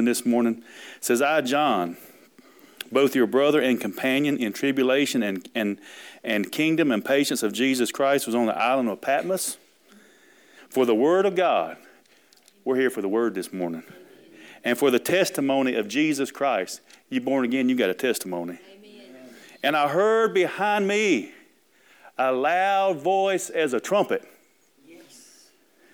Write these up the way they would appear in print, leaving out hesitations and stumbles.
open this morning. It says, I, John, both your brother and companion in tribulation and kingdom and patience of Jesus Christ, was on the island of Patmos. For the word of God, we're here for the word this morning. And for the testimony of Jesus Christ. You born again, you got a testimony. Amen. And I heard behind me a loud voice as a trumpet. Yes.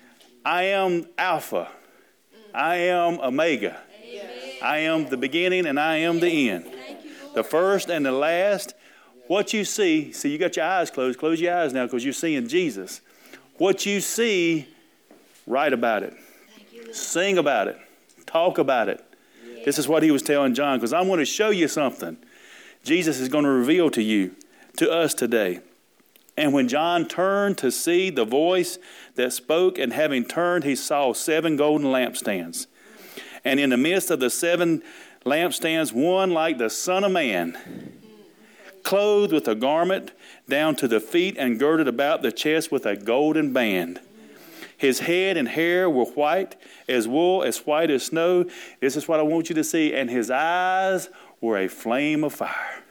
I am Alpha. I am Omega. Amen. I am the beginning and I am the end. The first and the last. What you see, you got your eyes closed. Close your eyes now because you're seeing Jesus. What you see, write about it. Sing about it. Talk about it. Yeah. This is what he was telling John, because I'm going to show you something. Jesus is going to reveal to us today. And when John turned to see the voice that spoke, and having turned, he saw 7 golden lampstands. And in the midst of the 7 lampstands, one like the Son of Man, clothed with a garment down to the feet and girded about the chest with a golden band. His head and hair were white as wool, as white as snow. This is what I want you to see. And his eyes were a flame of fire.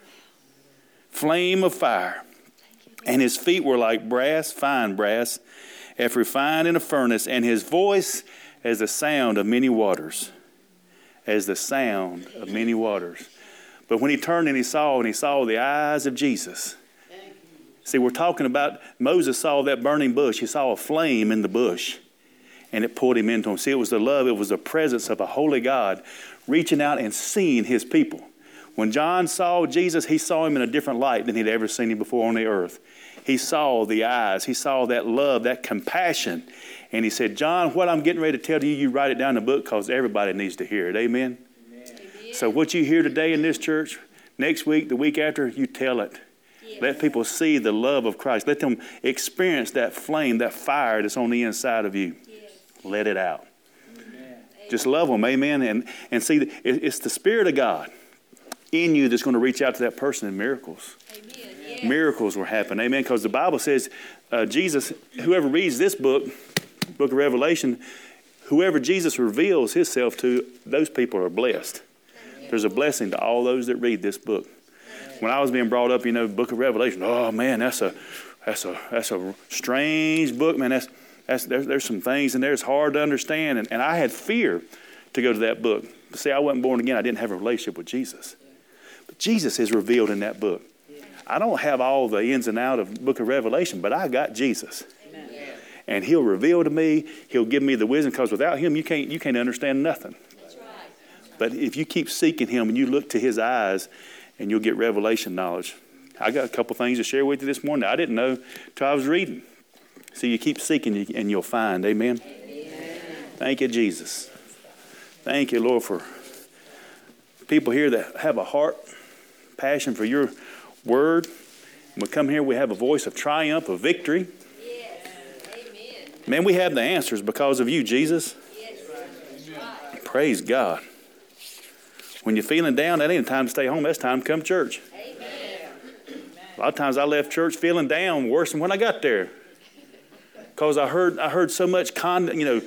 Flame of fire. And his feet were like brass, fine brass, as refined in a furnace. And his voice as the sound of many waters. As the sound of many waters. But when he turned and he saw the eyes of Jesus. See, we're talking about Moses saw that burning bush. He saw a flame in the bush, and it pulled him into him. See, it was the love, it was the presence of a holy God reaching out and seeing his people. When John saw Jesus, he saw him in a different light than he'd ever seen him before on the earth. He saw the eyes. He saw that love, that compassion. And he said, John, what I'm getting ready to tell you, you write it down in the book because everybody needs to hear it. Amen? Amen. So what you hear today in this church, next week, the week after, you tell it. Yes. Let people see the love of Christ. Let them experience that flame, that fire that's on the inside of you. Yes. Let it out. Amen. Just love them, amen. And see, it's the Spirit of God in you that's going to reach out to that person in miracles. Amen. Yes. Miracles will happen, amen. Because the Bible says, Jesus, whoever reads this book of Revelation, whoever Jesus reveals himself to, those people are blessed. Amen. There's a blessing to all those that read this book. When I was being brought up, book of Revelation, oh man, that's a strange book, man. There's some things in there it's hard to understand, and I had fear to go to that book. See, I wasn't born again. I didn't have a relationship with Jesus, but Jesus is revealed in that book. I don't have all the ins and outs of the book of Revelation, but I got Jesus, Amen. And He'll reveal to me. He'll give me the wisdom, because without Him, you can't understand nothing. That's right. But if you keep seeking Him and you look to His eyes, and you'll get revelation knowledge. I got a couple things to share with you this morning that I didn't know till I was reading. So you keep seeking and you'll find. Amen? Amen. Thank you, Jesus. Thank you, Lord, for people here that have a heart, passion for your word. When we come here, we have a voice of triumph, of victory. Yes. Amen. Man, we have the answers because of you, Jesus. Yes. Right. Praise God. When you're feeling down, that ain't time to stay home. That's time to come to church. Amen. A lot of times I left church feeling down worse than when I got there. Because I heard so much the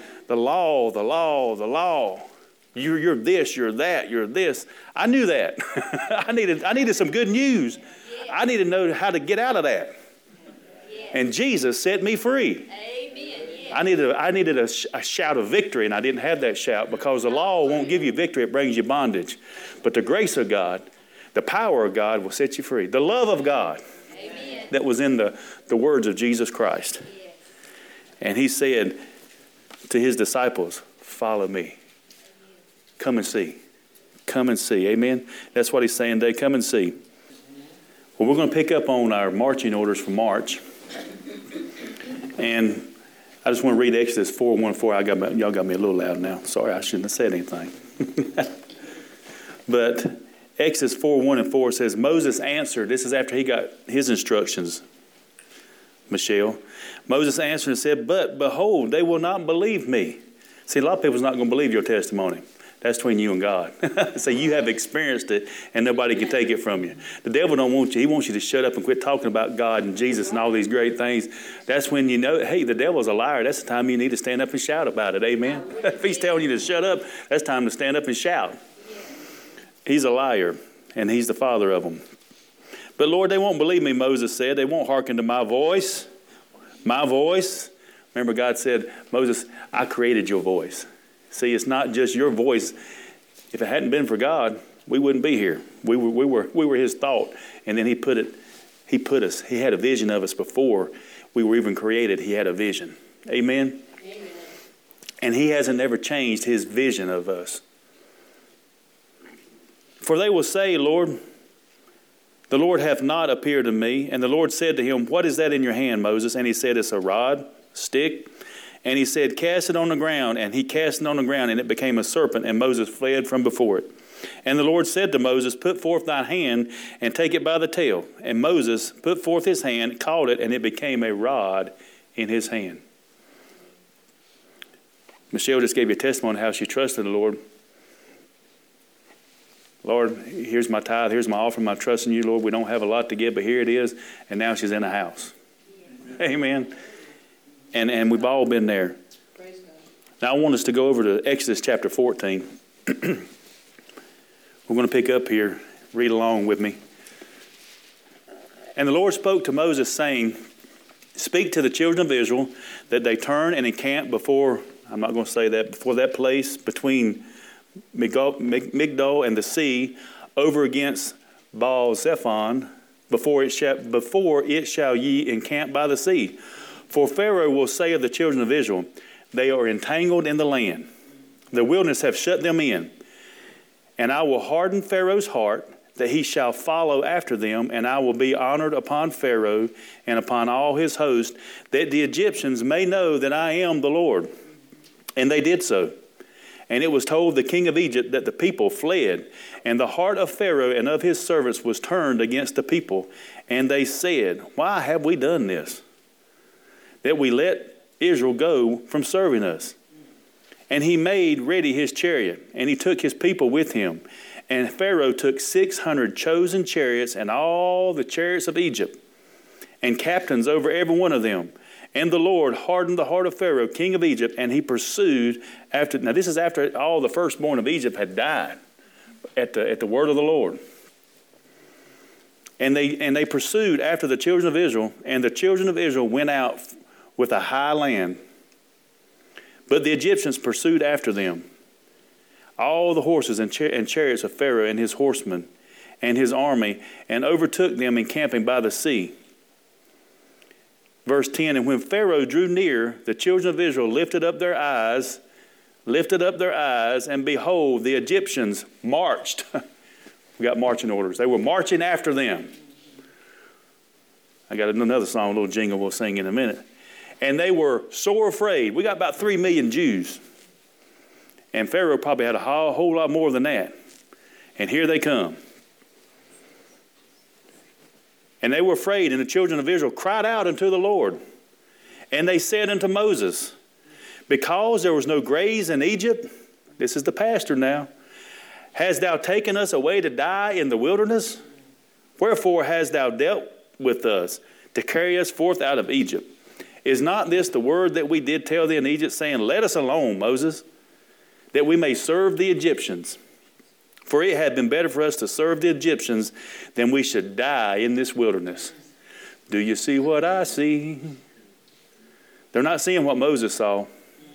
law. You're this, you're that, you're this. I knew that. I needed some good news. Yeah. I needed to know how to get out of that. Yeah. And Jesus set me free. I needed a shout of victory, and I didn't have that shout because the law won't give you victory. It brings you bondage. But the grace of God, the power of God will set you free. The love of God, Amen. That was in the words of Jesus Christ. Yes. And He said to His disciples, follow me. Come and see. Come and see. Amen. That's what He's saying today. Come and see. Well, we're going to pick up on our marching orders for March. And I just want to read Exodus 4:1-4. Y'all got me a little loud now. Sorry, I shouldn't have said anything. But Exodus 4:1-4 says, Moses answered. This is after he got his instructions, Michelle. Moses answered and said, but behold, they will not believe me. See, a lot of people's not going to believe your testimony. That's between you and God. So you have experienced it, and nobody can take it from you. The devil don't want you. He wants you to shut up and quit talking about God and Jesus and all these great things. That's when you know, hey, the devil's a liar. That's the time you need to stand up and shout about it. Amen. If he's telling you to shut up, that's time to stand up and shout. He's a liar, and he's the father of them. But Lord, they won't believe me, Moses said. They won't hearken to my voice. My voice. Remember, God said, Moses, I created your voice. See, it's not just your voice. If it hadn't been for God, we wouldn't be here. We were his thought. And then he put us. He had a vision of us before we were even created. He had a vision. Amen? Amen. And he hasn't ever changed his vision of us. For they will say, Lord, the Lord hath not appeared to me. And the Lord said to him, what is that in your hand, Moses? And he said, it's a rod, stick. And he said, cast it on the ground. And he cast it on the ground, and it became a serpent, and Moses fled from before it. And the Lord said to Moses, put forth thy hand, and take it by the tail. And Moses put forth his hand, caught it, and it became a rod in his hand. Michelle just gave you a testimony how she trusted the Lord. Lord, here's my tithe, here's my offering, I'm trusting you, Lord. We don't have a lot to give, but here it is. And now she's in a house. Amen. And we've all been there. Now I want us to go over to Exodus chapter 14. We're going to pick up here. Read along with me. And the Lord spoke to Moses, saying, speak to the children of Israel that they turn and encamp before, I'm not going to say that, before that place between Migdol and the sea, over against Baal-zephon, before it shall ye encamp by the sea. For Pharaoh will say of the children of Israel, they are entangled in the land. The wilderness have shut them in. And I will harden Pharaoh's heart, that he shall follow after them, and I will be honored upon Pharaoh and upon all his host, that the Egyptians may know that I am the Lord. And they did so. And it was told the king of Egypt that the people fled, and the heart of Pharaoh and of his servants was turned against the people. And they said, why have we done this, that we let Israel go from serving us? And he made ready his chariot, and he took his people with him. And Pharaoh took 600 chosen chariots and all the chariots of Egypt, and captains over every one of them. And the Lord hardened the heart of Pharaoh, king of Egypt, and he pursued after. Now this is after all the firstborn of Egypt had died at the word of the Lord. And they pursued after the children of Israel, and the children of Israel went out with a high land. But the Egyptians pursued after them, all the horses and chariots of Pharaoh and his horsemen and his army, and overtook them encamping by the sea. Verse 10, and when Pharaoh drew near, the children of Israel lifted up their eyes, and behold, the Egyptians marched. We got marching orders. They were marching after them. I got another song, a little jingle we'll sing in a minute. And they were sore afraid. We got about 3 million Jews. And Pharaoh probably had a whole lot more than that. And here they come. And they were afraid, and the children of Israel cried out unto the Lord. And they said unto Moses, because there was no graze in Egypt, this is the pastor now, hast thou taken us away to die in the wilderness? Wherefore hast thou dealt with us to carry us forth out of Egypt? Is not this the word that we did tell thee in Egypt, saying, let us alone, Moses, that we may serve the Egyptians? For it had been better for us to serve the Egyptians than we should die in this wilderness. Do you see what I see? They're not seeing what Moses saw.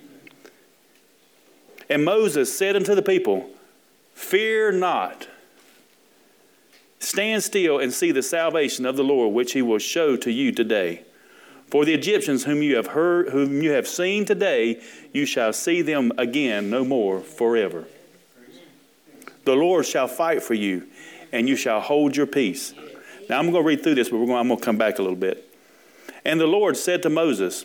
And Moses said unto the people, fear not. Stand still and see the salvation of the Lord, which he will show to you today. For the Egyptians whom you have seen today, you shall see them again no more forever. The Lord shall fight for you, and you shall hold your peace. Now I'm going to read through this, but I'm going to come back a little bit. And the Lord said to Moses,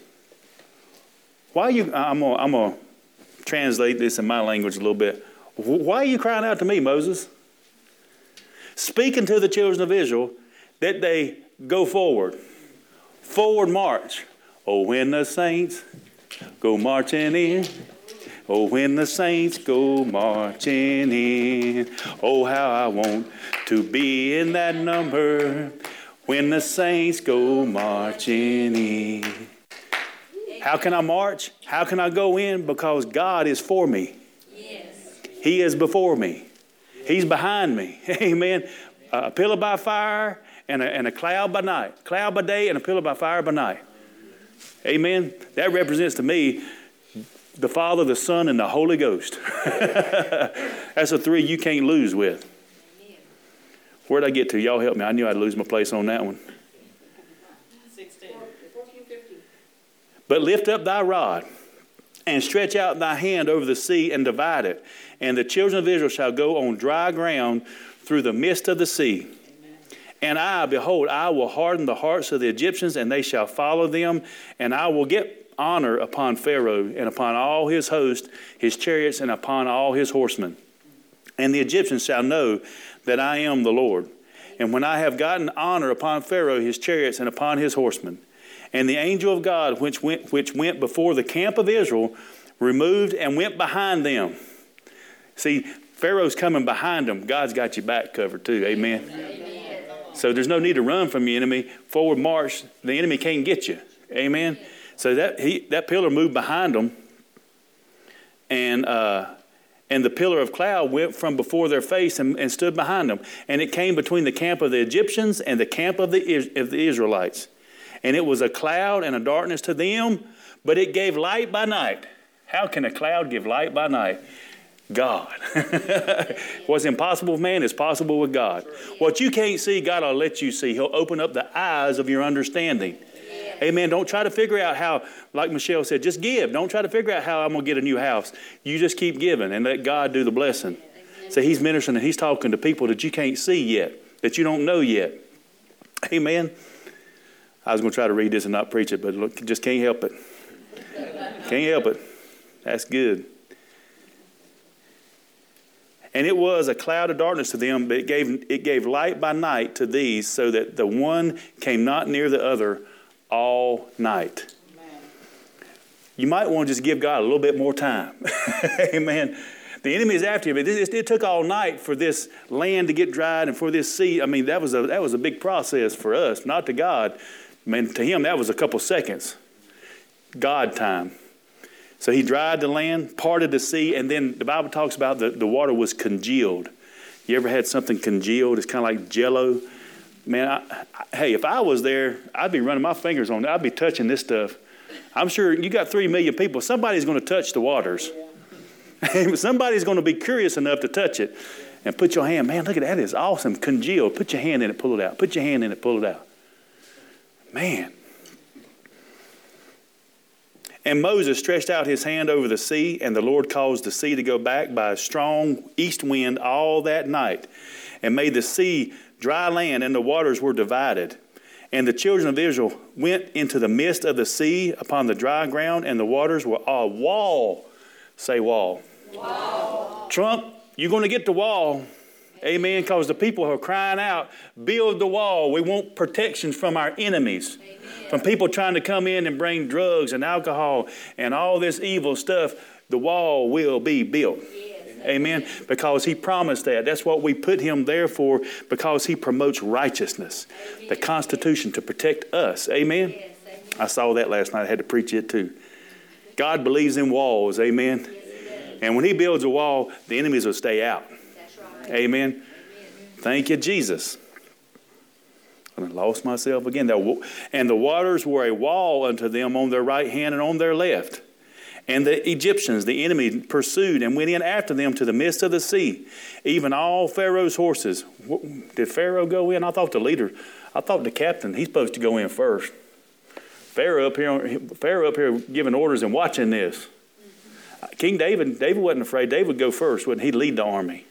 I'm going to translate this in my language a little bit. Why are you crying out to me, Moses? Speaking to the children of Israel that they go forward. Forward march. Oh, when the saints go marching in, Oh, when the saints go marching in. Oh, how I want to be in that number. When the saints go marching in. How can I march? How can I go in? Because God is for me. Yes. He is before me. He's behind me. Amen. A pillar by fire and a cloud by night. Cloud by day and a pillar by fire by night. Amen. That represents to me the Father, the Son, and the Holy Ghost. That's the three you can't lose with. Where'd I get to? Y'all help me. I knew I'd lose my place on that one. 16. 14, 15. But lift up thy rod and stretch out thy hand over the sea and divide it. And the children of Israel shall go on dry ground through the midst of the sea. Amen. And I, behold, I will harden the hearts of the Egyptians, and they shall follow them. And I will get honor upon Pharaoh and upon all his host, his chariots, and upon all his horsemen. And the Egyptians shall know that I am the Lord. And when I have gotten honor upon Pharaoh, his chariots, and upon his horsemen. And the angel of God, which went before the camp of Israel, removed and went behind them. See, Pharaoh's coming behind them. God's got your back covered too. Amen. Amen. So there's no need to run from the enemy. Forward march. The enemy can't get you. Amen. So that pillar moved behind them. And the pillar of cloud went from before their face and stood behind them. And it came between the camp of the Egyptians and the camp of the Israelites. And it was a cloud and a darkness to them, but it gave light by night. How can a cloud give light by night? God. What's impossible with man is possible with God. What you can't see, God will let you see. He'll open up the eyes of your understanding. Amen. Don't try to figure out how, like Michelle said, just give. Don't try to figure out how I'm going to get a new house. You just keep giving and let God do the blessing. So he's ministering and he's talking to people that you can't see yet, that you don't know yet. Amen. I was going to try to read this and not preach it, but look, just can't help it. Can't help it. That's good. And it was a cloud of darkness to them, but it gave light by night to these, so that the one came not near the other all night. Amen. You might want to just give God a little bit more time. Amen. The enemy is after you, but it took all night for this land to get dried and for this sea. I mean, that was a big process for us, not to God. I mean, to him, that was a couple seconds. God time. So he dried the land, parted the sea, and then the Bible talks about the water was congealed. You ever had something congealed? It's kind of like Jell-O. Man, hey, if I was there, I'd be running my fingers on it. I'd be touching this stuff. I'm sure you got 3 million people. Somebody's going to touch the waters. Somebody's going to be curious enough to touch it. And put your hand, man, look at that. It's awesome. Congealed. Put your hand in it, pull it out. Put your hand in it, pull it out. Man. And Moses stretched out his hand over the sea, and the Lord caused the sea to go back by a strong east wind all that night, and made the sea dry land, and the waters were divided. And the children of Israel went into the midst of the sea upon the dry ground, and the waters were a wall. Say wall. Wall. Trump, you're going to get the wall. Amen. Because the people are crying out, build the wall. We want protections from our enemies. Amen. From people trying to come in and bring drugs and alcohol and all this evil stuff. The wall will be built. Yes. Amen. Because he promised that. That's what we put him there for, because he promotes righteousness. Amen. The Constitution to protect us. Amen. Yes. Amen. I saw that last night. I had to preach it too. God believes in walls. Amen. Yes, and when he builds a wall, the enemies will stay out. Amen. Amen. Thank you, Jesus. I lost myself again. And the waters were a wall unto them on their right hand and on their left. And the Egyptians, the enemy, pursued and went in after them to the midst of the sea, even all Pharaoh's horses. Did Pharaoh go in? I thought the captain, he's supposed to go in first. Pharaoh up here giving orders and watching this. King David wasn't afraid. David would go first, wouldn't he? He'd lead the army.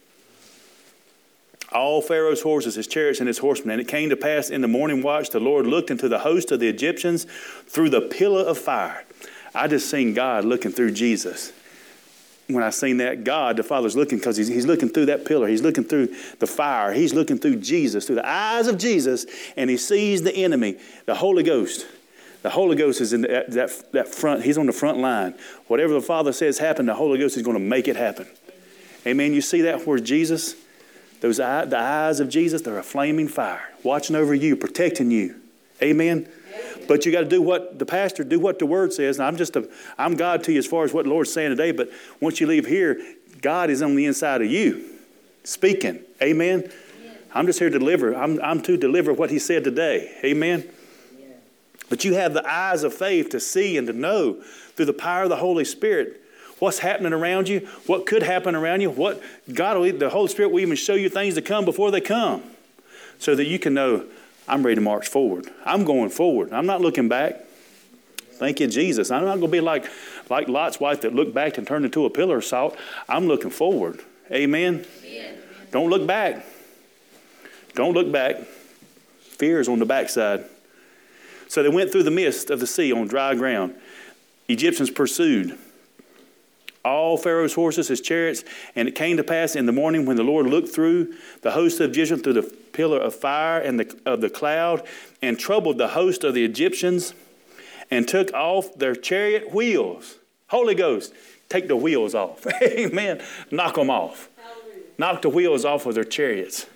All Pharaoh's horses, his chariots, and his horsemen. And it came to pass in the morning watch, the Lord looked into the host of the Egyptians through the pillar of fire. I just seen God looking through Jesus. When I seen that, God, the Father's looking, because he's looking through that pillar. He's looking through the fire. He's looking through Jesus, through the eyes of Jesus, and he sees the enemy, the Holy Ghost. The Holy Ghost is in that front. He's on the front line. Whatever the Father says happen, the Holy Ghost is going to make it happen. Amen. You see that where Jesus, the eyes of Jesus, they're a flaming fire, watching over you, protecting you. Amen. But you got to do what the Word says. And I'm God to you as far as what the Lord's saying today. But once you leave here, God is on the inside of you, speaking. Amen. I'm just here to deliver. I'm to deliver what He said today. Amen. But you have the eyes of faith to see and to know through the power of the Holy Spirit what's happening around you, what could happen around you, what the Holy Spirit will even show you things to come before they come, so that you can know, I'm ready to march forward. I'm going forward. I'm not looking back. Thank you, Jesus. I'm not going to be like Lot's wife that looked back and turned into a pillar of salt. I'm looking forward. Amen. Don't look back. Don't look back. Fear is on the backside. So they went through the midst of the sea on dry ground. Egyptians pursued all Pharaoh's horses, his chariots, and it came to pass in the morning when the Lord looked through the host of Egyptians through the pillar of fire and of the cloud, and troubled the host of the Egyptians, and took off their chariot wheels. Holy Ghost, take the wheels off. Amen. Knock them off. Hallelujah. Knock the wheels off of their chariots.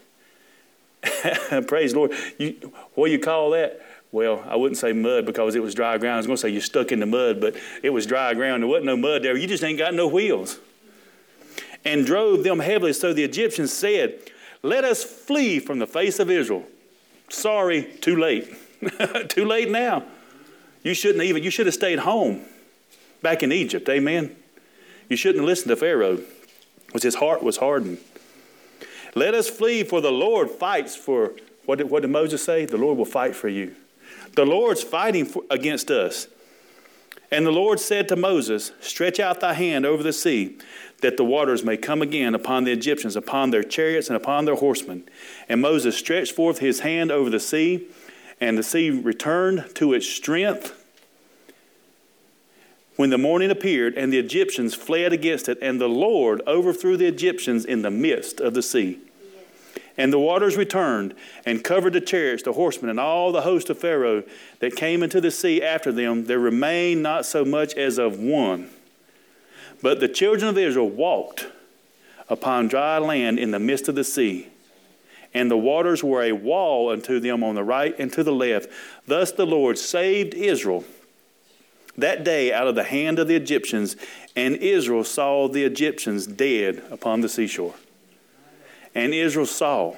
Praise the Lord. What do you call that? Well, I wouldn't say mud because it was dry ground. I was going to say you're stuck in the mud, but it was dry ground. There wasn't no mud there. You just ain't got no wheels. And drove them heavily. So the Egyptians said, let us flee from the face of Israel. Sorry, too late. Too late now. You should have stayed home back in Egypt. Amen. You shouldn't have listened to Pharaoh because his heart was hardened. Let us flee, for the Lord fights for, what did Moses say? The Lord will fight for you. The Lord's fighting against us. And the Lord said to Moses, stretch out thy hand over the sea, that the waters may come again upon the Egyptians, upon their chariots and upon their horsemen. And Moses stretched forth his hand over the sea, and the sea returned to its strength. When the morning appeared, and the Egyptians fled against it, and the Lord overthrew the Egyptians in the midst of the sea. And the waters returned and covered the chariots, the horsemen, and all the host of Pharaoh that came into the sea after them. There remained not so much as of one. But the children of Israel walked upon dry land in the midst of the sea. And the waters were a wall unto them on the right and to the left. Thus the Lord saved Israel that day out of the hand of the Egyptians. And Israel saw the Egyptians dead upon the seashore. And Israel saw,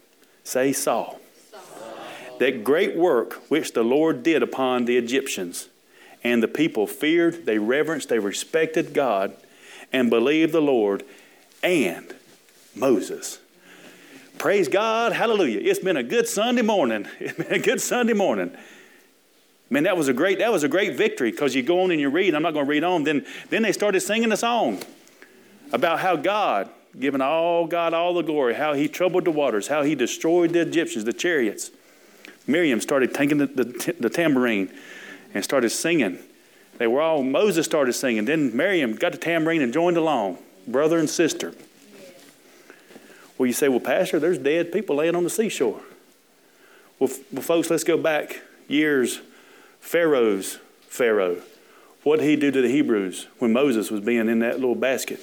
that great work which the Lord did upon the Egyptians. And the people feared, they reverenced, they respected God, and believed the Lord and Moses. Praise God, hallelujah. It's been a good Sunday morning. It's been a good Sunday morning. Man, that was a great victory, because you go on and you read. I'm not going to read on. Then they started singing a song about how God, giving God all the glory, how He troubled the waters, how He destroyed the Egyptians, the chariots. Miriam started taking the tambourine and started singing. Moses started singing. Then Miriam got the tambourine and joined along, brother and sister. Well, you say, well, Pastor, there's dead people laying on the seashore. Well, folks, let's go back years. Pharaoh. What did he do to the Hebrews when Moses was being in that little basket?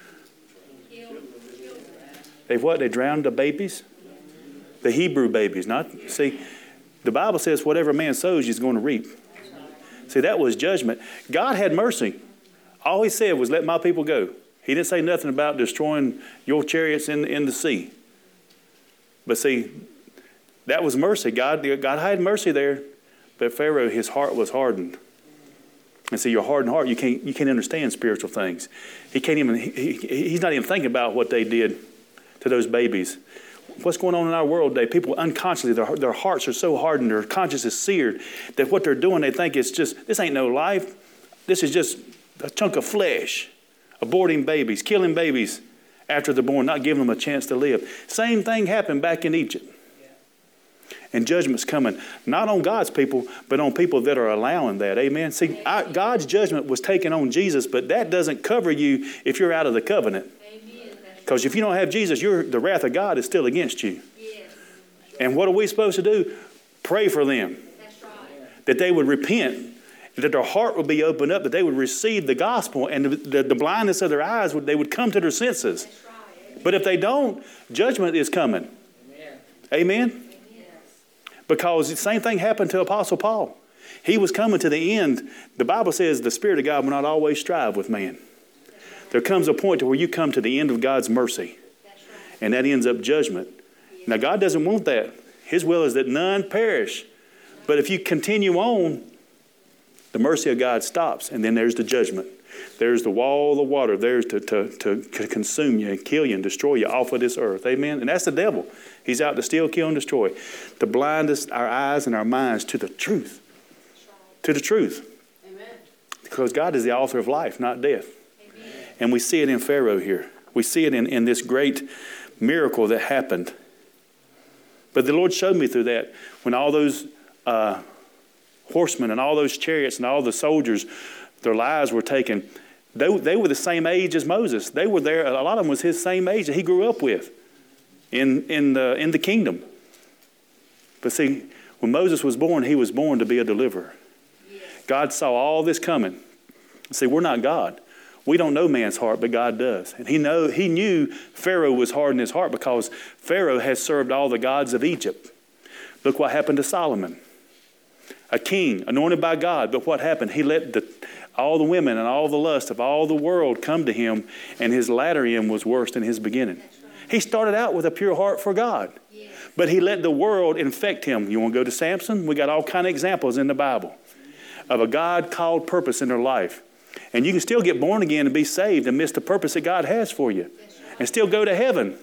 They drowned the babies? The Hebrew babies. The Bible says whatever man sows, he's going to reap. See, that was judgment. God had mercy. All He said was, let my people go. He didn't say nothing about destroying your chariots in the sea. But see, that was mercy. God had mercy there. But Pharaoh, his heart was hardened. And see, your hardened heart, you can't understand spiritual things. He's not even thinking about what they did to those babies. What's going on in our world today? People unconsciously, their hearts are so hardened, their conscience is seared, that what they're doing, they think it's just, this ain't no life. This is just a chunk of flesh. Aborting babies, killing babies after they're born, not giving them a chance to live. Same thing happened back in Egypt. And judgment's coming, not on God's people, but on people that are allowing that. Amen? See, God's judgment was taken on Jesus, but that doesn't cover you if you're out of the covenant. Because if you don't have Jesus, the wrath of God is still against you. Yes. And what are we supposed to do? Pray for them. That's right. that they would repent, that their heart would be opened up, that they would receive the gospel, and the blindness of their eyes, they would come to their senses. But if they don't, judgment is coming. Amen? Because the same thing happened to Apostle Paul. He was coming to the end. The Bible says the Spirit of God will not always strive with man. There comes a point to where you come to the end of God's mercy. And that ends up judgment. Now, God doesn't want that. His will is that none perish. But if you continue on, the mercy of God stops. And then there's the judgment. There's the wall of water. There's to consume you and kill you and destroy you off of this earth. Amen? And that's the devil. He's out to steal, kill, and destroy. To blind us, our eyes and our minds to the truth. To the truth. Amen. Because God is the author of life, not death. Amen. And we see it in Pharaoh here. We see it in this great miracle that happened. But the Lord showed me through that when all those horsemen and all those chariots and all the soldiers, their lives were taken. They were the same age as Moses. They were there. A lot of them was his same age that he grew up with in the kingdom. But see, when Moses was born, he was born to be a deliverer. God saw all this coming. See, we're not God. We don't know man's heart, but God does. And he knew Pharaoh was hard in his heart because Pharaoh has served all the gods of Egypt. Look what happened to Solomon. A king anointed by God, but what happened? He let all the women and all the lust of all the world come to him, and his latter end was worse than his beginning. He started out with a pure heart for God, but he let the world infect him. You want to go to Samson? We got all kind of examples in the Bible of a God-called purpose in their life. And you can still get born again and be saved and miss the purpose that God has for you and still go to heaven.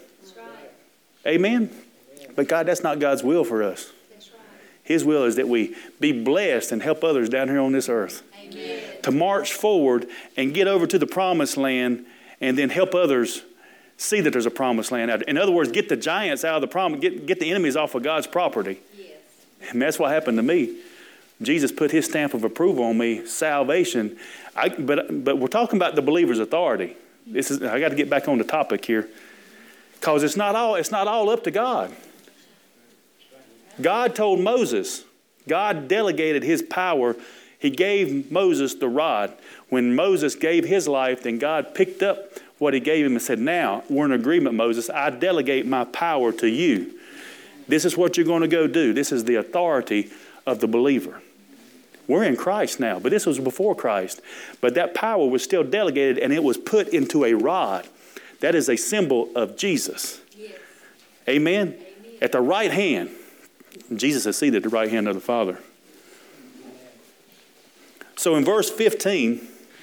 Amen? But God, that's not God's will for us. His will is that we be blessed and help others down here on this earth. Amen. To march forward and get over to the promised land and then help others see that there's a promised land out there. In other words, get the giants out of the promise, get the enemies off of God's property. Yes. And that's what happened to me. Jesus put his stamp of approval on me, salvation. But we're talking about the believer's authority. I got to get back on the topic here. Because it's not all up to God. God told Moses, God delegated his power. He gave Moses the rod. When Moses gave his life, then God picked up what he gave him and said, now we're in agreement, Moses. I delegate my power to you. This is what you're going to go do. This is the authority of the believer. We're in Christ now, but this was before Christ. But that power was still delegated and it was put into a rod. That is a symbol of Jesus. Yes. Amen? At the right hand. Jesus is seated at the right hand of the Father. So in verse 15,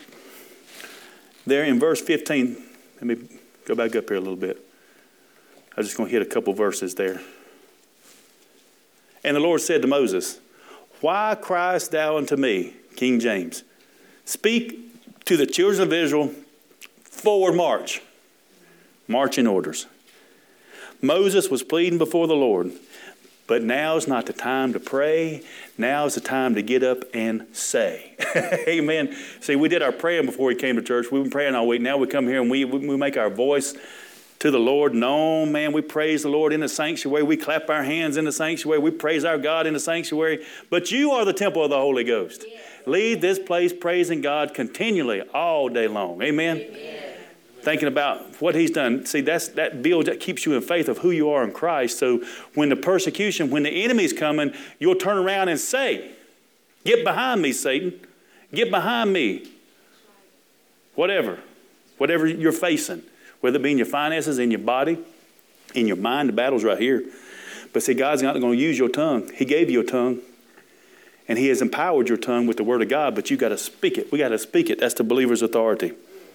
let me go back up here a little bit. I'm just going to hit a couple verses there. And the Lord said to Moses, why criest thou unto me, King James? Speak to the children of Israel, forward march. Marching orders. Moses was pleading before the Lord. But now's not the time to pray. Now's the time to get up and say. Amen. See, we did our praying before we came to church. We've been praying all week. Now we come here and we make our voice to the Lord. No, man, we praise the Lord in the sanctuary. We clap our hands in the sanctuary. We praise our God in the sanctuary. But you are the temple of the Holy Ghost. Yes. Leave this place praising God continually all day long. Amen. Amen. Thinking about what he's done. See, that builds, that keeps you in faith of who you are in Christ. So when the persecution, when the enemy's coming, you'll turn around and say, get behind me, Satan. Get behind me. Whatever you're facing, whether it be in your finances, in your body, in your mind, the battle's right here. But see, God's not going to use your tongue. He gave you a tongue. And he has empowered your tongue with the word of God, but you got to speak it. We got to speak it. That's the believer's authority.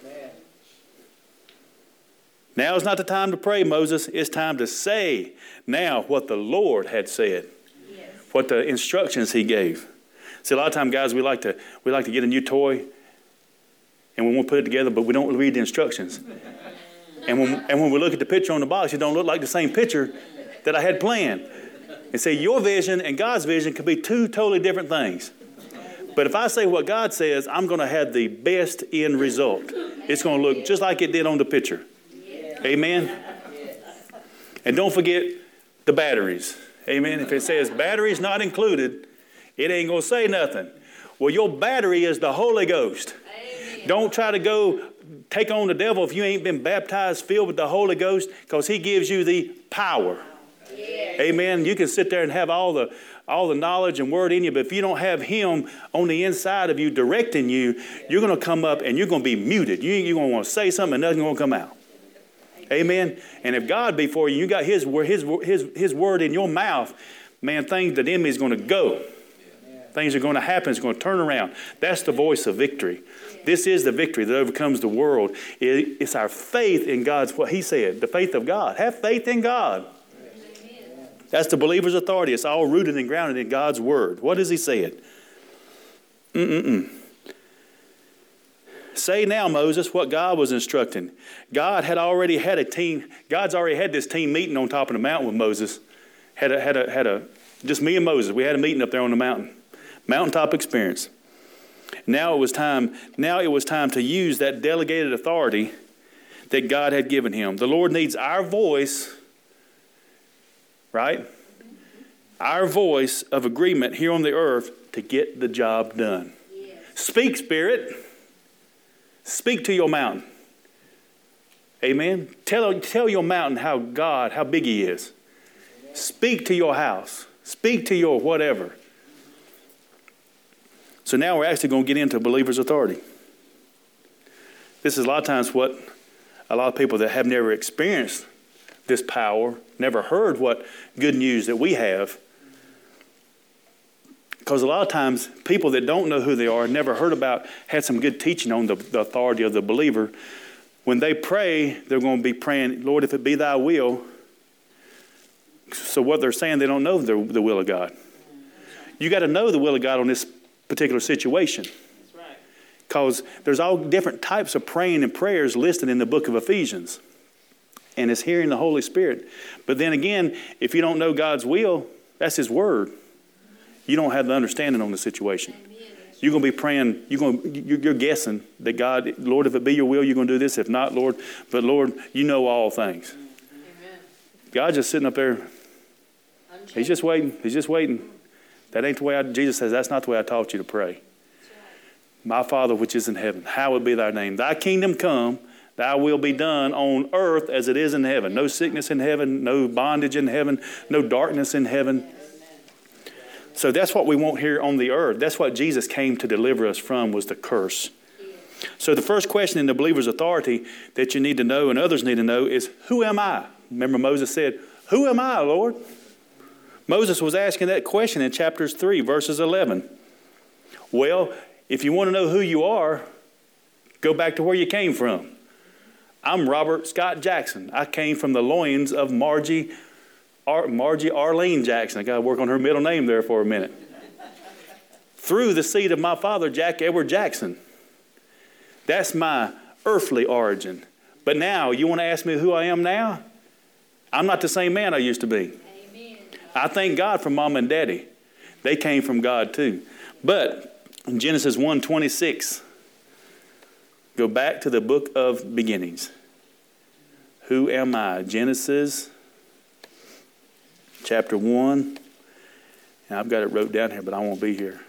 Now is not the time to pray, Moses. It's time to say now what the Lord had said. Yes. What the instructions he gave. See, a lot of times, guys, we like to get a new toy and we want to put it together, but we don't read the instructions. and when we look at the picture on the box, it don't look like the same picture that I had planned. And say your vision and God's vision could be two totally different things. But if I say what God says, I'm going to have the best end result. It's going to look just like it did on the picture. Amen. And don't forget the batteries. Amen. If it says batteries not included, It ain't going to say nothing. Well, your battery is the Holy Ghost. Amen. Don't try to go take on the devil if you ain't been baptized, filled with the Holy Ghost, because he gives you the power. Yes. Amen. You can sit there and have all the knowledge and word in you, but if you don't have him on the inside of you directing you, you're going to come up and you're going to be muted. You're going to want to say something and nothing's going to come out. Amen. And if God be for you, you got his word in your mouth, man, things that the enemy is going to go. Things are going to happen. It's going to turn around. That's the voice of victory. This is the victory that overcomes the world. It's our faith in God's, what he said, the faith of God. Have faith in God. That's the believer's authority. It's all rooted and grounded in God's word. What does he say? Say now, Moses, what God was instructing. God had already had a team. God's already had this team meeting on top of the mountain with Moses. Just me and Moses. We had a meeting up there on the mountain. Mountaintop experience. Now it was time to use that delegated authority that God had given him. The Lord needs our voice, right? Our voice of agreement here on the earth to get the job done. Yes. Speak, Spirit. Speak to your mountain. Amen. Tell your mountain how big he is. Amen. Speak to your house. Speak to your whatever. So now we're actually going to get into believer's authority. This is a lot of times what a lot of people that have never experienced this power, never heard what good news that we have. Because a lot of times people that don't know who they are, never heard about, had some good teaching on the authority of the believer. When they pray, they're going to be praying, Lord, if it be thy will. So what they're saying, they don't know the will of God. You got to know the will of God on this particular situation. That's right. Because there's all different types of praying and prayers listed in the book of Ephesians. And it's hearing the Holy Spirit. But then again, if you don't know God's will, that's his word. You don't have the understanding on the situation. You're going to be praying, you're guessing that God, Lord, if it be your will, you're going to do this. If not, Lord, but Lord, you know all things. Amen. God's just sitting up there. He's just waiting. He's just waiting. That ain't the way Jesus says, that's not the way I taught you to pray. Right. My Father which is in heaven, hallowed be thy name. Thy kingdom come, thy will be done on earth as it is in heaven. No sickness in heaven, no bondage in heaven, no darkness in heaven. So that's what we want here on the earth. That's what Jesus came to deliver us from, was the curse. So the first question in the believer's authority that you need to know and others need to know is, who am I? Remember Moses said, who am I, Lord? Moses was asking that question in chapters 3, verses 11. Well, if you want to know who you are, go back to where you came from. I'm Robert Scott Jackson. I came from the loins of Margie Arlene Jackson. I got to work on her middle name there for a minute. Through the seed of my father, Jack Edward Jackson. That's my earthly origin. But now, you want to ask me who I am now? I'm not the same man I used to be. Amen. I thank God for Mom and Daddy. They came from God too. But in Genesis 1:26, go back to the book of beginnings. Who am I? Genesis chapter 1. And I've got it wrote down here, but I won't be here.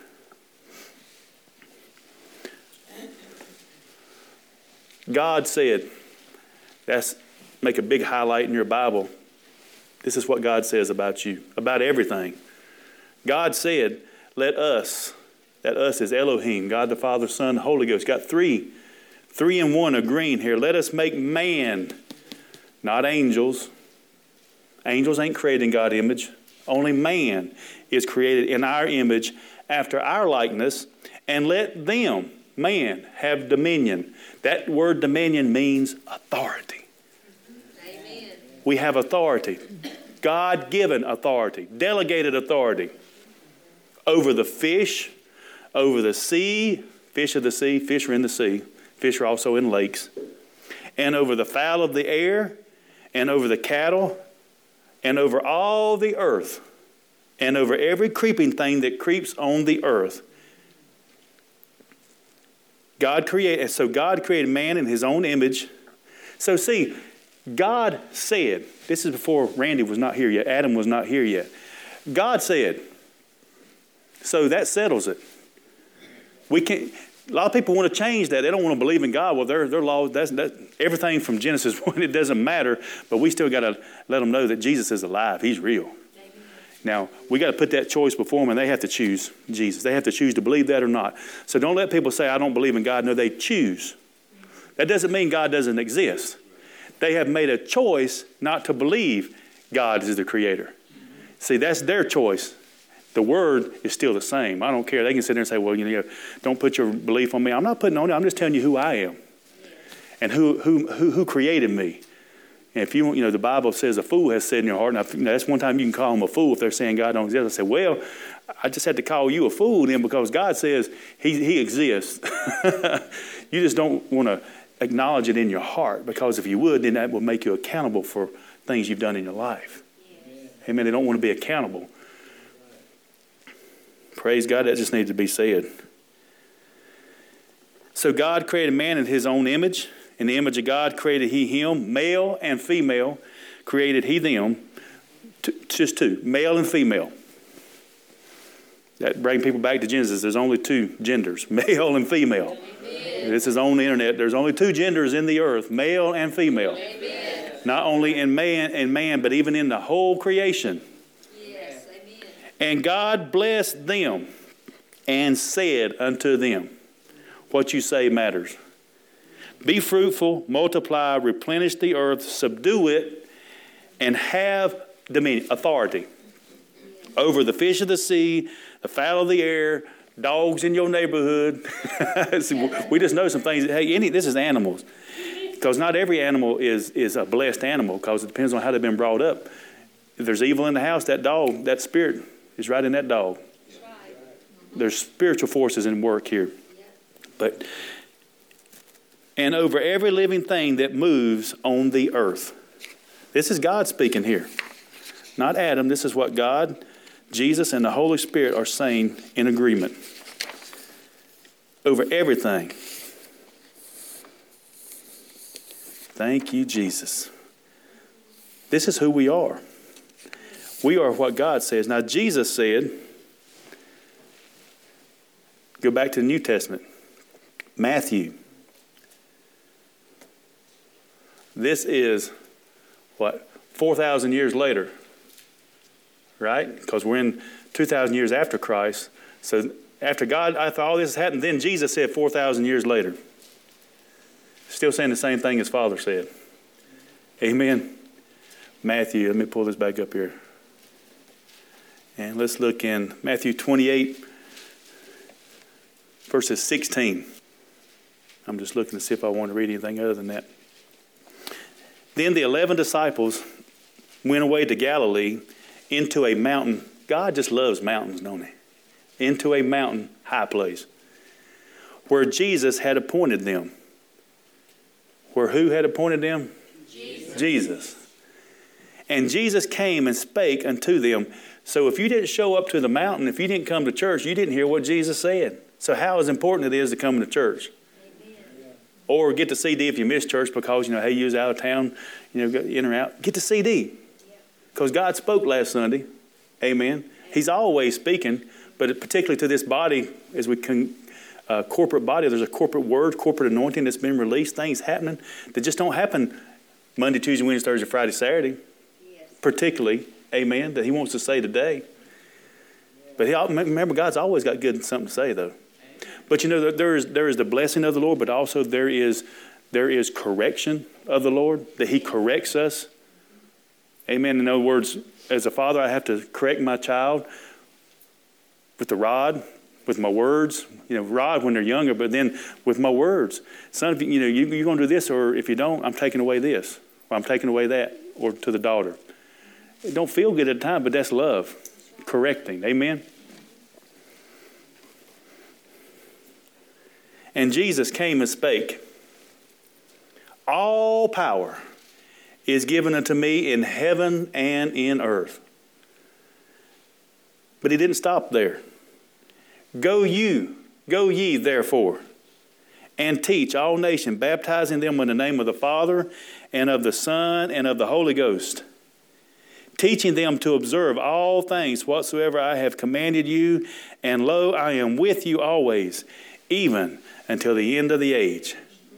God said, make a big highlight in your Bible. This is what God says about you, about everything. God said, let us, that us is Elohim, God the Father, Son, Holy Ghost. Got three in one agreeing here. Let us make man, not angels. Angels ain't created in God's image. Only man is created in our image after our likeness. And let them, man, have dominion. That word dominion means authority. Amen. We have authority. God-given authority. Delegated authority. Over the fish, over the sea. Fish of the sea. Fish are in the sea. Fish are also in lakes. And over the fowl of the air. And over the cattle. And over all the earth. And over every creeping thing that creeps on the earth. God created man in his own image. So see, God said, this is before Randy was not here yet, Adam was not here yet. God said, So that settles it. We can't. A lot of people want to change that. They don't want to believe in God. Well, their law, that's everything from Genesis 1, it doesn't matter. But we still got to let them know that Jesus is alive. He's real. Now, we got to put that choice before them, and they have to choose Jesus. They have to choose to believe that or not. So don't let people say, I don't believe in God. No, they choose. That doesn't mean God doesn't exist. They have made a choice not to believe God is the creator. See, that's their choice. The word is still the same. I don't care. They can sit there and say, well, don't put your belief on me. I'm not putting on it. I'm just telling you who I am and who created me. And if you the Bible says a fool has said in your heart, and that's one time you can call them a fool if they're saying God don't exist. I say, well, I just had to call you a fool then because God says he exists. You just don't want to acknowledge it in your heart, because if you would, then that will make you accountable for things you've done in your life. Yes. Amen. They don't want to be accountable. Praise God, that just needs to be said. So God created man in his own image. In the image of God created he him. Male and female created he them. Just two, male and female. That brings people back to Genesis. There's only two genders, male and female. Amen. This is on the internet. There's only two genders in the earth, male and female. Amen. Not only in man, but even in the whole creation. Yes. Amen. And God blessed them and said unto them, what you say matters. Be fruitful, multiply, replenish the earth, subdue it, and have dominion, authority over the fish of the sea, the fowl of the air, dogs in your neighborhood. We just know some things. Hey, this is animals. Because not every animal is a blessed animal, because it depends on how they've been brought up. If there's evil in the house, that dog, that spirit is right in that dog. There's spiritual forces in work here. And over every living thing that moves on the earth. This is God speaking here. Not Adam. This is what God, Jesus, and the Holy Spirit are saying in agreement. Over everything. Thank you, Jesus. This is who we are. We are what God says. Now, Jesus said, go back to the New Testament. Matthew. This is, 4,000 years later. Right? Because we're in 2,000 years after Christ. So after all this has happened, then Jesus said 4,000 years later. Still saying the same thing his Father said. Amen. Matthew, let me pull this back up here. And let's look in Matthew 28, verses 16. I'm just looking to see if I want to read anything other than that. Then the 11 disciples went away to Galilee into a mountain. God just loves mountains, don't he? Into a mountain, high place, where Jesus had appointed them. Where who had appointed them? Jesus. And Jesus came and spake unto them. So if you didn't show up to the mountain, if you didn't come to church, you didn't hear what Jesus said. So how important it is to come to church. Amen. Or get the CD if you miss church because, hey, you was out of town, in or out. Get the CD. Because God spoke last Sunday. Amen. He's always speaking, but particularly to this body, as we can, corporate body, there's a corporate word, corporate anointing that's been released, things happening that just don't happen Monday, Tuesday, Wednesday, Thursday, Friday, Saturday. Yes. Particularly, amen, that he wants to say today. But remember, God's always got something to say, though. But there is the blessing of the Lord, but also there is correction of the Lord, that he corrects us. Amen. In other words, as a father, I have to correct my child with the rod, with my words. Rod when they're younger, but then with my words. Son, if you're going to do this, or if you don't, I'm taking away this, or I'm taking away that, or to the daughter. It don't feel good at the time, but that's love. Correcting. Amen. And Jesus came and spake, all power is given unto me in heaven and in earth. But he didn't stop there. Go ye therefore, and teach all nations, baptizing them in the name of the Father and of the Son and of the Holy Ghost, teaching them to observe all things whatsoever I have commanded you. And lo, I am with you always, even until the end of the age.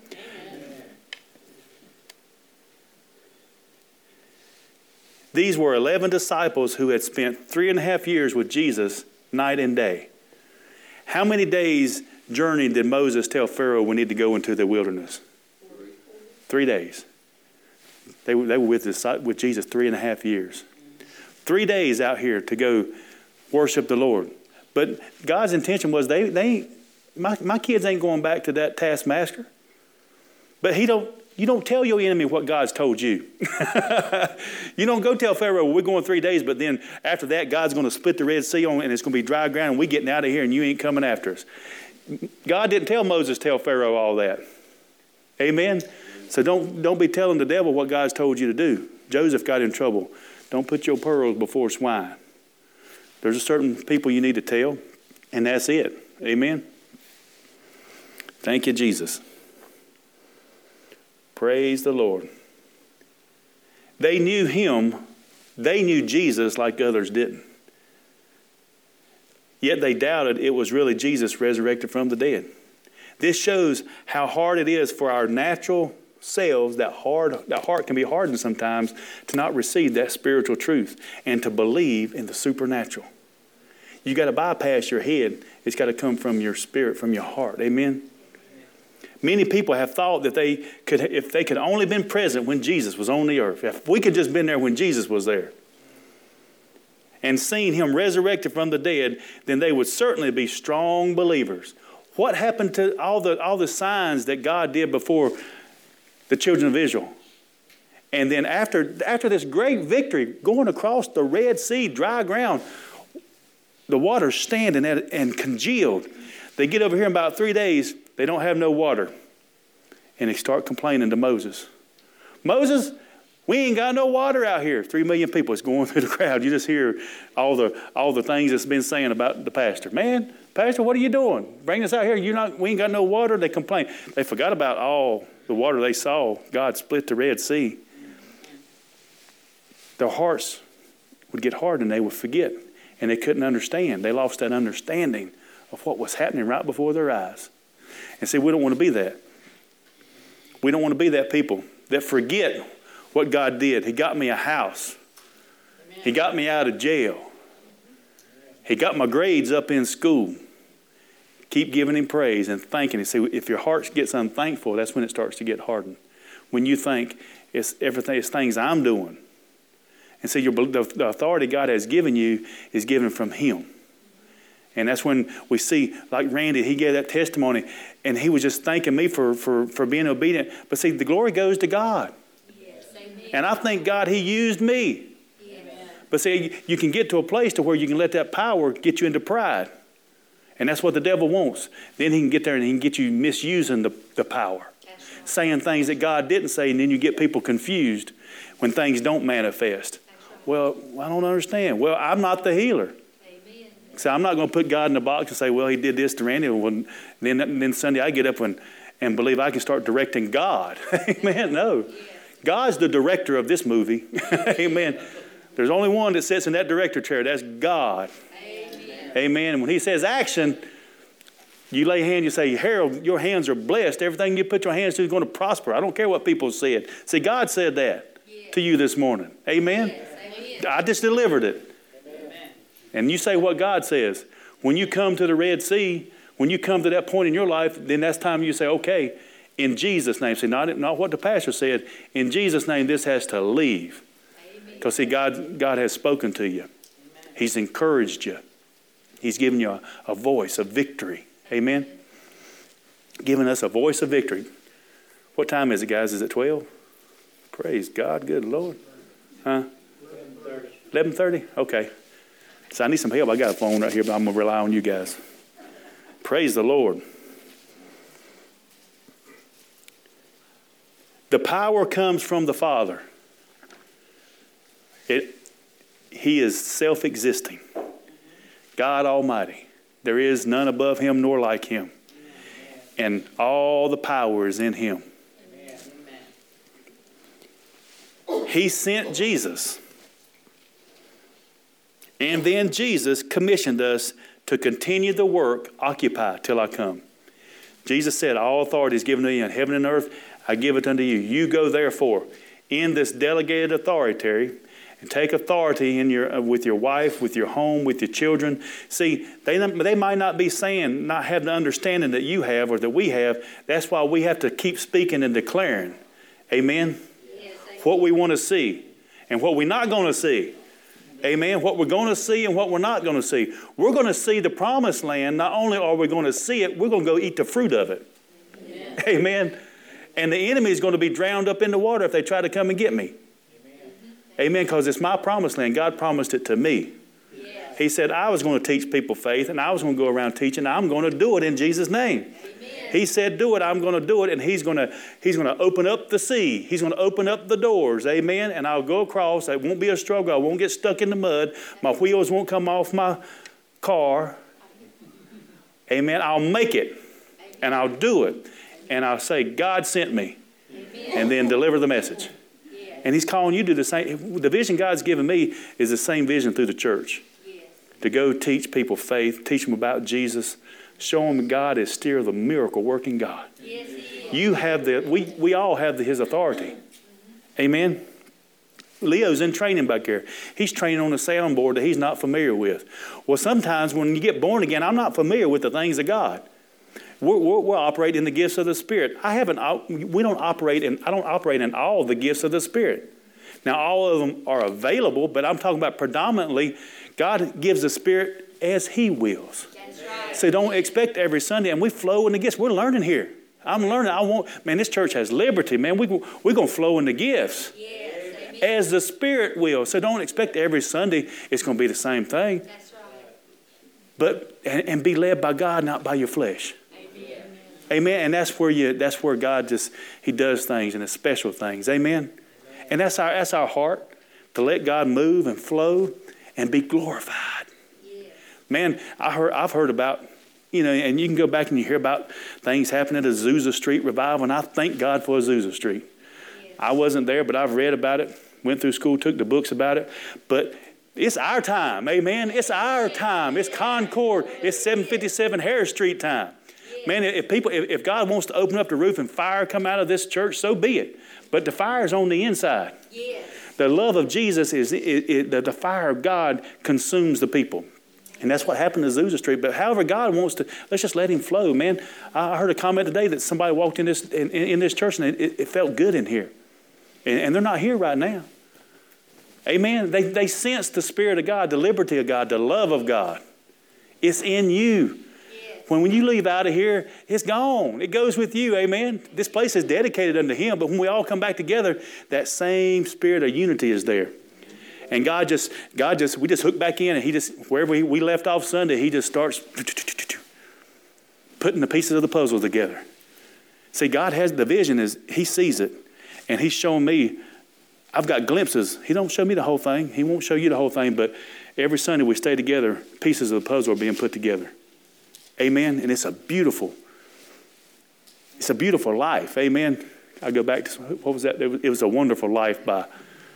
These were 11 disciples who had spent 3.5 years with Jesus night and day. How many days' journey did Moses tell Pharaoh we need to go into the wilderness? 3 days. They were with Jesus 3.5 years. 3 days out here to go worship the Lord. But God's intention was my kids ain't going back to that taskmaster. But you don't tell your enemy what God's told you. You don't go tell Pharaoh, well, we're going 3 days, but then after that, God's going to split the Red Sea and it's going to be dry ground and we're getting out of here and you ain't coming after us. God didn't tell Moses, tell Pharaoh all that. Amen? So don't be telling the devil what God's told you to do. Joseph got in trouble. Don't put your pearls before swine. There's a certain people you need to tell, and that's it. Amen? Thank you, Jesus. Praise the Lord. They knew him. They knew Jesus like others didn't. Yet they doubted it was really Jesus resurrected from the dead. This shows how hard it is for our natural selves, that heart can be hardened sometimes, to not receive that spiritual truth and to believe in the supernatural. You got to bypass your head. It's got to come from your spirit, from your heart. Amen? Many people have thought that if they could only been present when Jesus was on the earth, if we could just been there when Jesus was there and seen him resurrected from the dead, then they would certainly be strong believers. What happened to all the signs that God did before the children of Israel? And then after this great victory, going across the Red Sea, dry ground, the water's standing and congealed. They get over here in about 3 days, they don't have no water. And they start complaining to Moses. Moses, we ain't got no water out here. 3 million people is going through the crowd. You just hear all the things that's been saying about the pastor. Man, Pastor, what are you doing? Bring us out here. We ain't got no water. They complain. They forgot about all the water they saw. God split the Red Sea. Their hearts would get hard and they would forget. And they couldn't understand. They lost that understanding of what was happening right before their eyes. And see, we don't want to be that. We don't want to be that people that forget what God did. He got me a house. Amen. He got me out of jail. He got my grades up in school. Keep giving him praise and thanking him. See, if your heart gets unthankful, that's when it starts to get hardened. When you think it's things I'm doing. And see, the authority God has given you is given from him. And that's when we see, like Randy, he gave that testimony, and he was just thanking me for being obedient. But see, the glory goes to God. Yes, and I thank God he used me. Yes. But see, you can get to a place to where you can let that power get you into pride. And that's what the devil wants. Then he can get there and he can get you misusing the power. Saying things that God didn't say, and then you get people confused when things don't manifest. Well, I don't understand. Well, I'm not the healer. So I'm not going to put God in a box and say, well, he did this to Randy. And then Sunday I get up and believe I can start directing God. Amen. No. God's the director of this movie. Amen. There's only one that sits in that director chair. That's God. Amen. Amen. And when he says action, you lay hands, you say, Harold, your hands are blessed. Everything you put your hands to is going to prosper. I don't care what people said. See, God said that to you this morning. Amen. Yes. I just delivered it. And you say what God says. When you come to the Red Sea, when you come to that point in your life, then that's time you say, okay, in Jesus' name. See, not what the pastor said. In Jesus' name, this has to leave. Because see, God has spoken to you. Amen. He's encouraged you. He's given you a voice of victory. Amen. Giving us a voice of victory. What time is it, guys? Is it 12? Praise God. Good Lord. Huh? 11:30? Okay. So I need some help. I got a phone right here, but I'm going to rely on you guys. Praise the Lord. The power comes from the Father. He is self-existing. God Almighty. There is none above him nor like him. And all the power is in him. He sent Jesus And then Jesus commissioned us to continue the work, occupy till I come. Jesus said, all authority is given to you in heaven and earth. I give it unto you. You go therefore in this delegated authority and take authority in with your wife, with your home, with your children. See, they might not be saying, not have the understanding that you have or that we have. That's why we have to keep speaking and declaring. Amen? Yes, what we want to see and what we're not going to see. Amen. What we're going to see and what we're not going to see. We're going to see the promised land. Not only are we going to see it, we're going to go eat the fruit of it. Amen. Amen. And the enemy is going to be drowned up in the water if they try to come and get me. Amen. Because it's my promised land. God promised it to me. Yes. He said I was going to teach people faith and I was going to go around teaching. I'm going to do it in Jesus' name. Amen. He said, do it. I'm going to do it. And he's going to open up the sea. He's going to open up the doors. Amen. And I'll go across. It won't be a struggle. I won't get stuck in the mud. My wheels won't come off my car. Amen. I'll make it. And I'll do it. And I'll say, God sent me. Amen. And then deliver the message. Yes. And he's calling you to do the same. The vision God's given me is the same vision through the church. Yes. To go teach people faith, teach them about Jesus, show them God is still the miracle working God. Yes, he is. You have we all have his authority. Mm-hmm. Amen. Leo's in training back there. He's training on a soundboard that he's not familiar with. Well, sometimes when you get born again, I'm not familiar with the things of God. We're operating in the gifts of the Spirit. I don't operate in all the gifts of the Spirit. Now, all of them are available, but I'm talking about predominantly God gives the Spirit as He wills. That's right. So don't expect every Sunday, and we flow in the gifts. We're learning here. I'm learning. This church has liberty, man. We're going to flow in the gifts. Yes, as the Spirit wills. So don't expect every Sunday it's going to be the same thing. That's right. But and be led by God, not by your flesh. Amen. And that's where God He does things and the special things. Amen. And that's our heart, to let God move and flow and be glorified. Yeah. Man, I've heard about, and you can go back and you hear about things happening at Azusa Street revival, and I thank God for Azusa Street. Yeah. I wasn't there, but I've read about it, went through school, took the books about it. But it's our time. Amen. It's our time. It's Concord. It's 757 Harris Street time. Man, if God wants to open up the roof and fire come out of this church, so be it. But the fire is on the inside. Yes. The love of Jesus the fire of God consumes the people. And that's what happened to Azusa Street. But however God wants to, let's just let Him flow, man. I heard a comment today that somebody walked in this church and it felt good in here. And they're not here right now. Amen. They sense the Spirit of God, the liberty of God, the love of God. It's in you. When you leave out of here, it's gone. It goes with you, amen? This place is dedicated unto Him, but when we all come back together, that same spirit of unity is there. And we just hook back in, and wherever we left off Sunday, He just starts putting the pieces of the puzzle together. See, God has the vision, He sees it, and He's showing me. I've got glimpses. He don't show me the whole thing. He won't show you the whole thing, but every Sunday we stay together, pieces of the puzzle are being put together. Amen. And it's a beautiful life. Amen. I go back to, what was that? It was A Wonderful Life by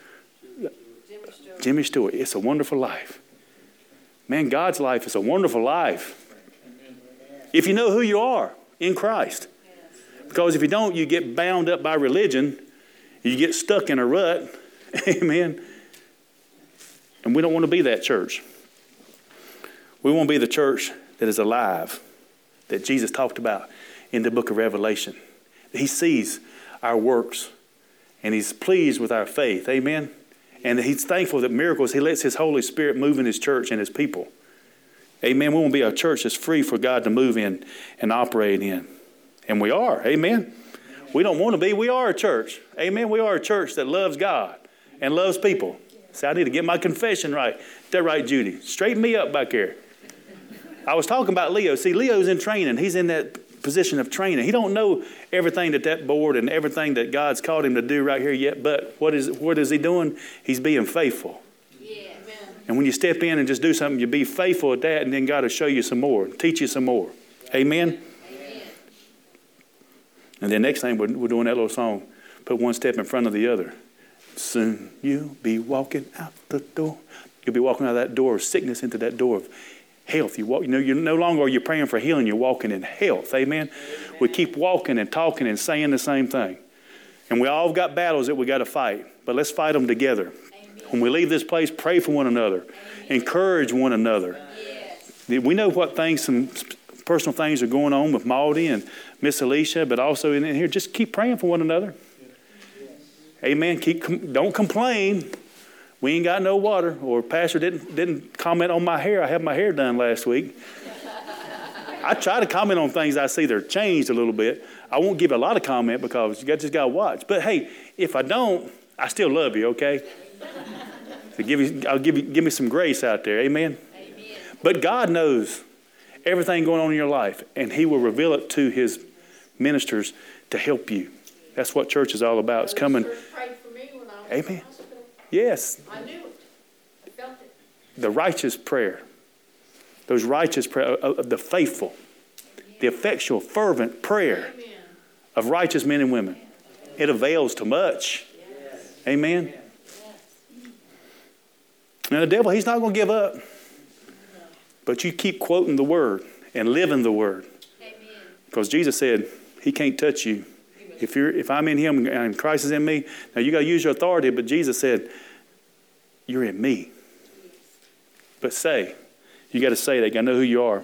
Jimmy Stewart. It's a wonderful life. Man, God's life is a wonderful life. If you know who you are in Christ. Because if you don't, you get bound up by religion. You get stuck in a rut. Amen. And we don't want to be that church. We want to be the church that is alive, that Jesus talked about in the book of Revelation. He sees our works, and He's pleased with our faith. Amen? And He's thankful that miracles, He lets His Holy Spirit move in His church and His people. Amen? We want to be a church that's free for God to move in and operate in. And we are. Amen? We don't want to be. We are a church. Amen? We are a church that loves God and loves people. See, I need to get my confession right. Is that right, Judy? Straighten me up back here. I was talking about Leo. See, Leo's in training. He's in that position of training. He don't know everything that board and everything that God's called him to do right here yet. But what is he doing? He's being faithful. Yeah. And when you step in and just do something, you be faithful at that, and then God will show you some more, teach you some more. Amen? Amen. And then next thing, we're doing that little song, put one step in front of the other. Soon you'll be walking out the door. You'll be walking out of that door of sickness into that door of health. You're no longer are you praying for healing, you're walking in health. Amen? We keep walking and talking and saying the same thing. And we all got battles that we got to fight, but let's fight them together. Amen. When we leave this place, pray for one another. Amen. Encourage one another. Yes. We know what things, some personal things are going on with Maldy and Miss Alicia, but also in here, just keep praying for one another. Yes. Amen. Don't complain. We ain't got no water, or Pastor didn't comment on my hair. I had my hair done last week. I try to comment on things I see they're changed a little bit. I won't give a lot of comment because you just got to watch. But hey, if I don't, I still love you, okay? So give me some grace out there, amen? Amen. But God knows everything going on in your life, and He will reveal it to His ministers to help you. That's what church is all about. It's coming. Prayed for me when I was amen. In the hospital. Yes. I knew it. I felt it. The righteous prayer. Those righteous prayer of the faithful, the effectual, fervent prayer of righteous men and women. It avails to much. Yes. Amen. Yes. Now the devil, he's not going to give up. But you keep quoting the word and living the word. Amen. Because Jesus said He can't touch you. If I'm in Him and Christ is in me, now you got to use your authority, but Jesus said, you're in me. But you got to say that. You got to know who you are.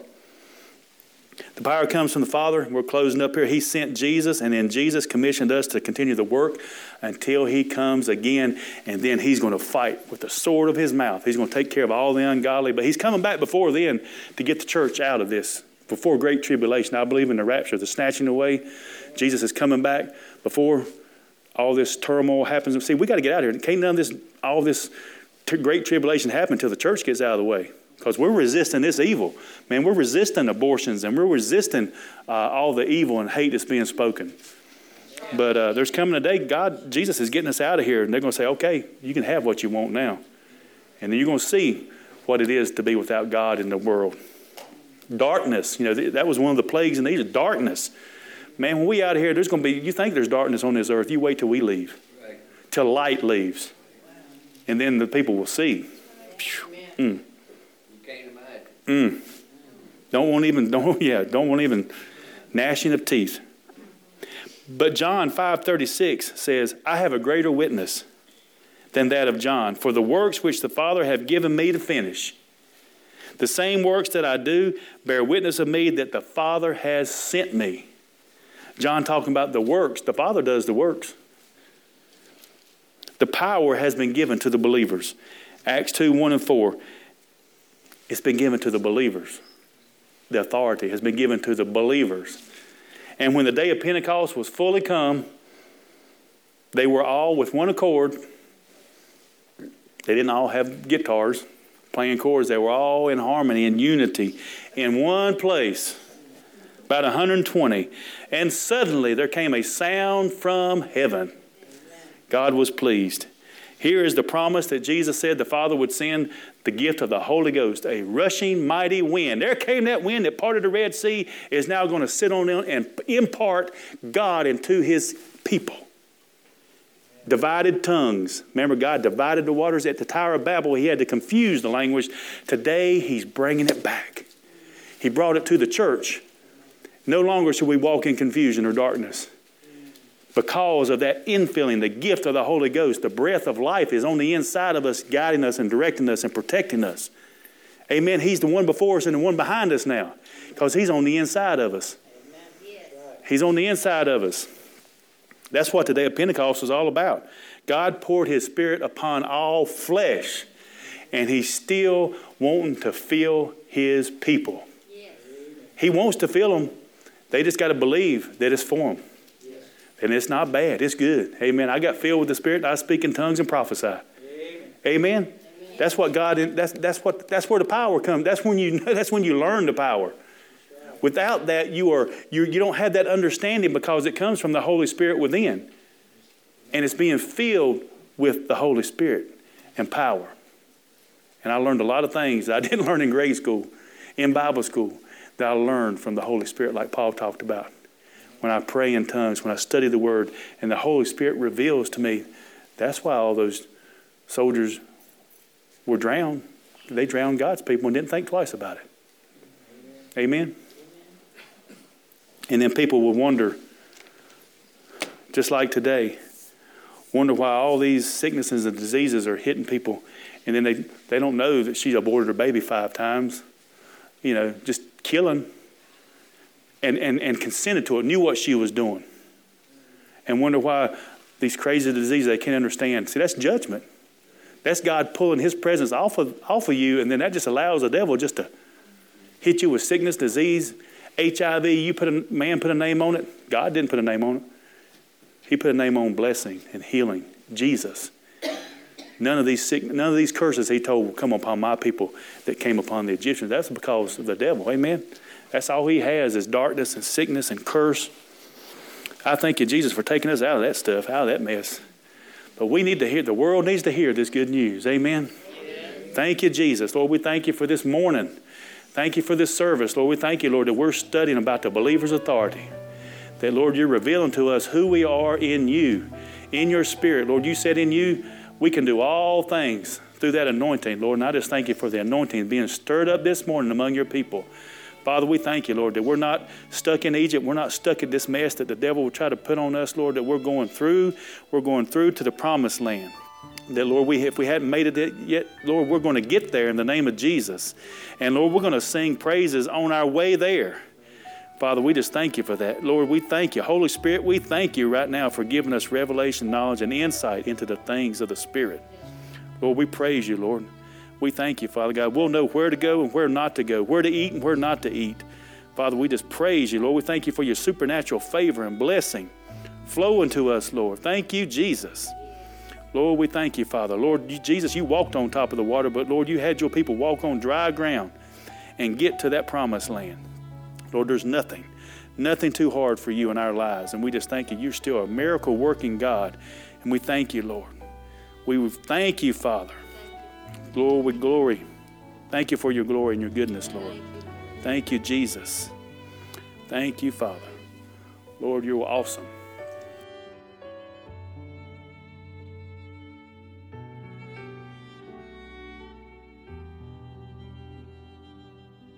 The power comes from the Father. We're closing up here. He sent Jesus, and then Jesus commissioned us to continue the work until He comes again, and then He's going to fight with the sword of His mouth. He's going to take care of all the ungodly, but He's coming back before then to get the church out of this, before great tribulation. I believe in the rapture, the snatching away. Jesus is coming back before all this turmoil happens. See, we got to get out of here. Can't none of all this great tribulation happen until the church gets out of the way. Because we're resisting this evil. Man, we're resisting abortions, and we're resisting all the evil and hate that's being spoken. But there's coming a day, Jesus is getting us out of here, and they're going to say, okay, you can have what you want now. And then you're going to see what it is to be without God in the world. Darkness, that was one of the plagues in Egypt, darkness. Man, when we out of here, there's going to be, you think there's darkness on this earth, you wait till we leave. Right. Till light leaves. And then the people will see. Mm. Don't want even gnashing of teeth. But John 5:36 says, I have a greater witness than that of John, for the works which the Father hath given me to finish. The same works that I do bear witness of me that the Father has sent me. John talking about the works. The Father does the works. The power has been given to the believers. Acts 2:1-4. It's been given to the believers. The authority has been given to the believers. And when the day of Pentecost was fully come, they were all with one accord. They didn't all have guitars playing chords. They were all in harmony and unity in one place, about 120. And suddenly there came a sound from heaven. God was pleased. Here is the promise that Jesus said the Father would send the gift of the Holy Ghost, a rushing mighty wind. There came that wind that parted the Red Sea, is now going to sit on them and impart God into His people. Divided tongues. Remember, God divided the waters at the Tower of Babel. He had to confuse the language. Today, He's bringing it back. He brought it to the church. No longer should we walk in confusion or darkness. Because of that infilling, the gift of the Holy Ghost, the breath of life is on the inside of us, guiding us and directing us and protecting us. Amen. He's the one before us and the one behind us now, because He's on the inside of us. He's on the inside of us. That's what the day of Pentecost was all about. God poured His Spirit upon all flesh, and He's still wanting to fill His people. He wants to fill them. They just got to believe that it's for them. And it's not bad. It's good. Amen. I got filled with the Spirit. I speak in tongues and prophesy. Amen. Amen. That's what God. That's where the power comes. That's when you learn the power. Without that, you don't have that understanding, because it comes from the Holy Spirit within, and it's being filled with the Holy Spirit and power. And I learned a lot of things that I didn't learn in grade school, in Bible school, that I learned from the Holy Spirit, like Paul talked about. When I pray in tongues, when I study the Word, and the Holy Spirit reveals to me, that's why all those soldiers were drowned. They drowned God's people and didn't think twice about it. Amen? And then people will wonder, just like today, wonder why all these sicknesses and diseases are hitting people, and then they don't know that she aborted her baby 5 times, just killing, and consented to it, knew what she was doing, and wonder why these crazy diseases they can't understand. See, that's judgment. That's God pulling his presence off of you, and then that just allows the devil just to hit you with sickness, disease, HIV. Man put a name on it. God didn't put a name on it. He put a name on blessing and healing, Jesus. None of these curses he told will come upon my people that came upon the Egyptians. That's because of the devil. Amen. That's all he has is darkness and sickness and curse. I thank you, Jesus, for taking us out of that stuff, out of that mess. But we need to hear, the world needs to hear this good news. Amen. Thank you, Jesus. Lord, we thank you for this morning. Thank you for this service. Lord, we thank you, Lord, that we're studying about the believer's authority. That, Lord, you're revealing to us who we are in you, in your spirit. Lord, you said in you we can do all things through that anointing, Lord. And I just thank you for the anointing being stirred up this morning among your people. Father, we thank you, Lord, that we're not stuck in Egypt. We're not stuck in this mess that the devil will try to put on us, Lord, that we're going through to the promised land. That, Lord, if we hadn't made it yet, Lord, we're going to get there in the name of Jesus. And, Lord, we're going to sing praises on our way there. Father, we just thank you for that. Lord, we thank you. Holy Spirit, we thank you right now for giving us revelation, knowledge, and insight into the things of the Spirit. Lord, we praise you, Lord. We thank you, Father God. We'll know where to go and where not to go, where to eat and where not to eat. Father, we just praise you, Lord. We thank you for your supernatural favor and blessing flowing to us, Lord. Thank you, Jesus. Lord, we thank you, Father. Lord, Jesus, you walked on top of the water, but Lord, you had your people walk on dry ground and get to that promised land. Lord, there's nothing too hard for you in our lives. And we just thank you. You're still a miracle working God. And we thank you, Lord. We thank you, Father. Lord, with glory. Thank you for your glory and your goodness, Lord. Thank you, Jesus. Thank you, Father. Lord, you're awesome.